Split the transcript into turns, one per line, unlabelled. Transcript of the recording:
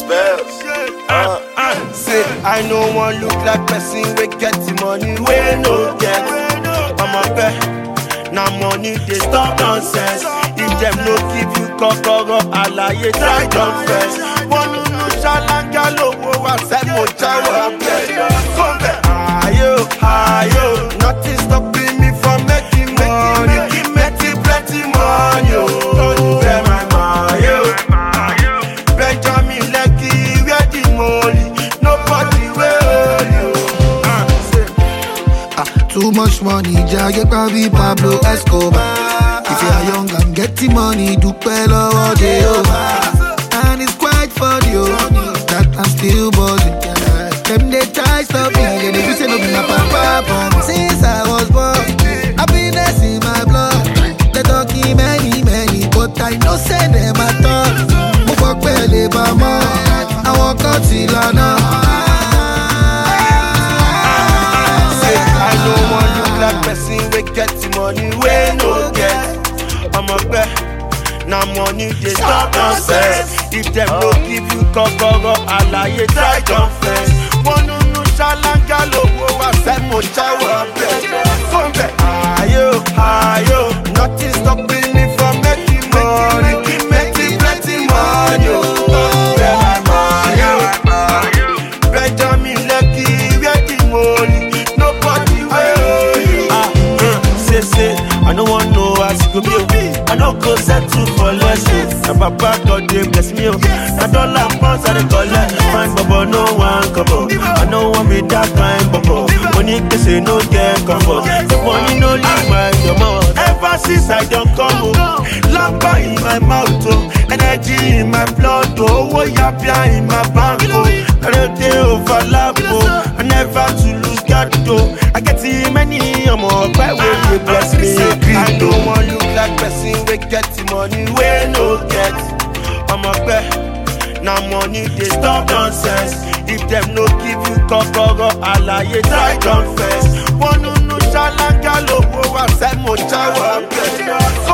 spells.
Say I no one look like person we get the money we no get. I'm a bet, now money they stop nonsense. If them no give you kokoro, alaye try confess. One no shalanga lowo wa se mo jawo come back. Ayo, nothing stopping me from making money. Making plenty money, don't wear my money. Benjamin Lucky, where the money? Nobody will you.
Too much money, Jagge Pavi, Pablo Escobar. If you are young and getting money, do well all day over. And it's quite funny, that I'm still buzzing. Them they try stop me, they say no be my papa. Since I was born, happiness in my blood. They talking many, but I no say them at all. Move up belly, mama. I walk out till I know.
Say I don't want look like person we get the money we no get. I'm a bet, now money they stop nonsense. If them no give you kokoro, alaye try confess. One no shalanga lowo wa se mo jawo come back. Ayo, nothing stopping me from making money. Making plenty money, where my money? Benjamin Lucky, where the money? Nobody will you. Say, I don't want no as you go be. I don't go settle for less. My papa God they bless me. I don't like pounds I collect. Fine bubble, no one couple. I don't want me that kind bubble. Money they say no get comfort. The money no leave my your mouth. Ever since I don't come home, lamba in my mouth, energy in my blood, oh yapia in my bank, I don't dey overlap, I never to lose God, I get too many more by way you bless me. I don't want look like person we get the money we no get. I'm a bet, now money they stop nonsense. If them no give you kokoro, alaye try confess. One no shalanga lowo wa se mo jawo